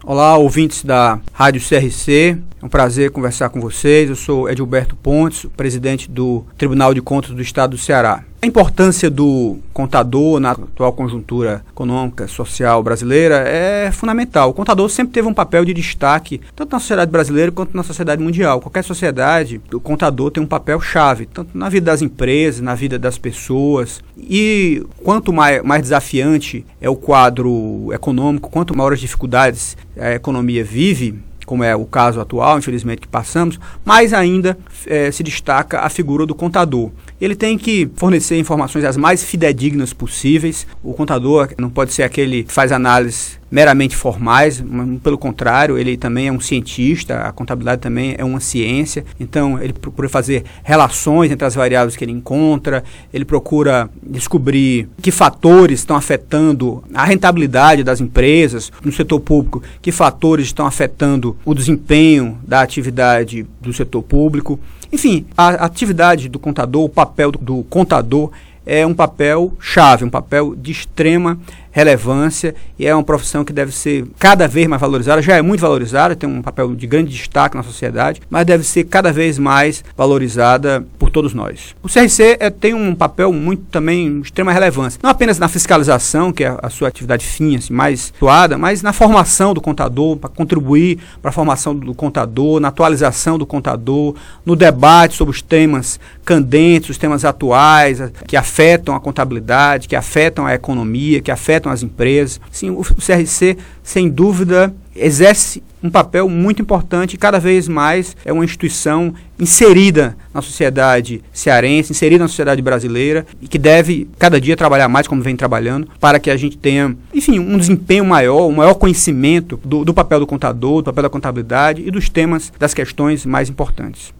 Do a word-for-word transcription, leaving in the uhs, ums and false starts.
Olá, ouvintes da Rádio C R C, é um prazer conversar com vocês. Eu sou Edilberto Pontes, presidente do Tribunal de Contas do Estado do Ceará. A importância do contador na atual conjuntura econômica, social brasileira é fundamental. O contador sempre teve um papel de destaque, tanto na sociedade brasileira quanto na sociedade mundial. Qualquer sociedade, o contador tem um papel chave, tanto na vida das empresas, na vida das pessoas. E quanto mais, mais desafiante é o quadro econômico, quanto maiores dificuldades a economia vive, como é o caso atual, infelizmente, que passamos, mais ainda é, se destaca a figura do contador. Ele tem que fornecer informações as mais fidedignas possíveis. O contador não pode ser aquele que faz análises meramente formais, mas, pelo contrário, ele também é um cientista, a contabilidade também é uma ciência, então ele procura fazer relações entre as variáveis que ele encontra, ele procura descobrir que fatores estão afetando a rentabilidade das empresas, no setor público, que fatores estão afetando o desempenho da atividade do setor público. Enfim, a atividade do contador, o papel do, do contador é um papel chave, um papel de extrema relevância e é uma profissão que deve ser cada vez mais valorizada, já é muito valorizada, tem um papel de grande destaque na sociedade, mas deve ser cada vez mais valorizada por todos nós. O C R C é, tem um papel muito também de extrema relevância, não apenas na fiscalização, que é a sua atividade fina, assim, mais atuada, mas na formação do contador, para contribuir para a formação do contador, na atualização do contador, no debate sobre os temas candentes, os temas atuais, que afetam a contabilidade, que afetam a economia, que afetam as empresas. Sim, o C R C, sem dúvida, exerce um papel muito importante e cada vez mais é uma instituição inserida na sociedade cearense, inserida na sociedade brasileira e que deve cada dia trabalhar mais como vem trabalhando para que a gente tenha, enfim, um desempenho maior, um maior conhecimento do, do papel do contador, do papel da contabilidade e dos temas, das questões mais importantes.